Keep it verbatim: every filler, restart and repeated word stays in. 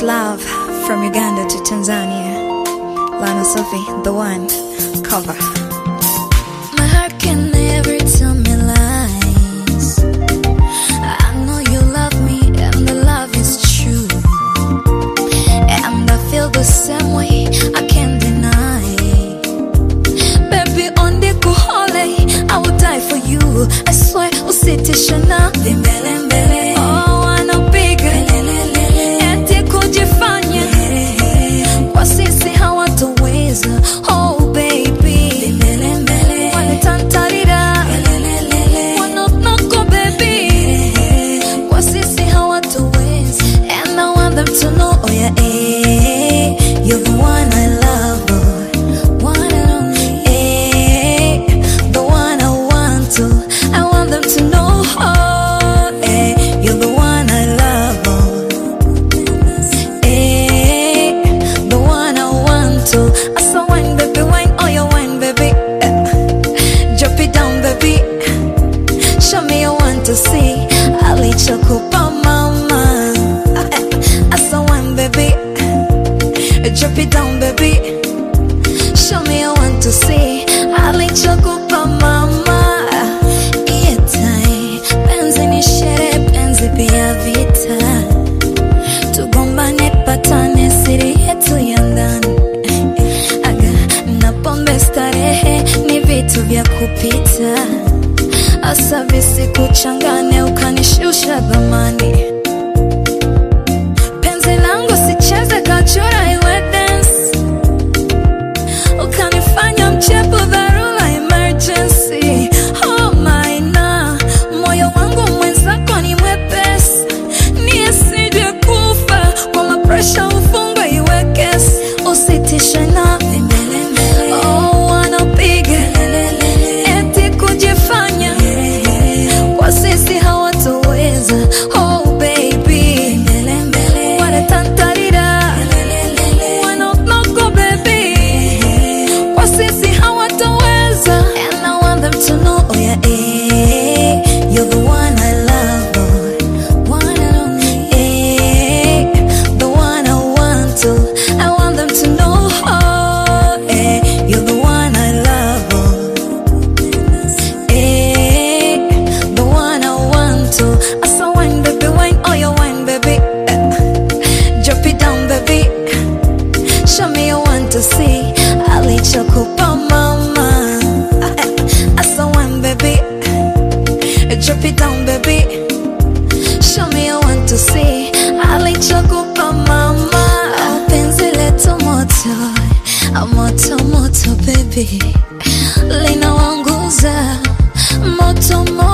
Peace love from Uganda to Tanzania. Lana Sophie, the one cover. My heart can never tell me lies. I know you love me and the love is true, and I feel the same way, I can't deny. Baby, on the kuhole, I will die for you. I swear, usitishana mbele mbele. Oh, anapiga eti kujifanya kwa sisi hawatoweza. Oh baby, wanatantarira wanotnoko baby, kwa sisi hawatoweza. And I want them to know, oh yeah, eh, you're the one I love, oh, one and only, eh, the one I want to. I want them to know, oh, eh, you're the one I love, oh, eh, the one I want to. I saw wine, baby, wine, oh, your wine, baby, eh, drop it down, baby, show me you want to see. I'll let you go, mama. I saw wine, baby, drop it down, baby, show me you want to see. I'll let you go, mama. Itai, penzi ni shere, penzi pia vita. Tugombane patane, siri yetu ya ndani. Aga, na pombe starehe, ni vitu vya kupita. Asa visi kuchangane, ukanishusha dhamani. Penzi langu sicheze kachora iwe dance, ukanifanya mchepo dharura emergency. Oh my na, moyo wangu mwenzako ni mwepesi, nisije kufa kwa mapresha, ufunga iwe kesi. Usitishana mbele mbele, oh wanapiga eti kujifanya kwa sisi hawatoweza. Oh baby, wanatantarira wanotnoko baby, kwa sisi hawatoweza. And I want them to know, oh yeah, eh, you're the one I love, oh, one and only, eh, the one I want to. I want them to know, oh, eh, you're the one I love, oh, eh, the one I want to. I saw wine, baby, wine, oh, your wine, baby, eh, drop it down, baby, show me you want to see. I'll let you go, mama. I saw wine, baby, drop it down, baby, show me you want to see. I'll let you go, mama. Oh, penzi letu moto, ah, moto moto baby, linawanguza moto moto.